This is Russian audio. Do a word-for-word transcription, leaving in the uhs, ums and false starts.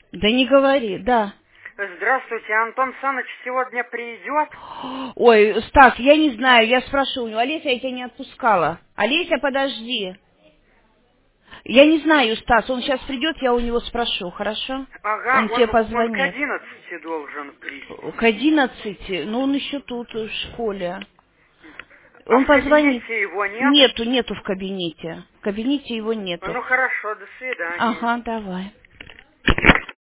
Да не говори, да. Здравствуйте, Антон Саныч сегодня придет? Ой, Стас, я не знаю, я спрошу у него. Олеся, я тебя не отпускала. Олеся, подожди. Я не знаю, Стас, он сейчас придет, я у него спрошу, хорошо? Ага, Он тебе он, он к позвонит. одиннадцати должен К прийти. одиннадцати? Ну, он еще тут, в школе. А Он в позвонит. кабинете его нет? Нету, нету в кабинете. В кабинете его нету. Ну хорошо, до свидания. Ага, давай.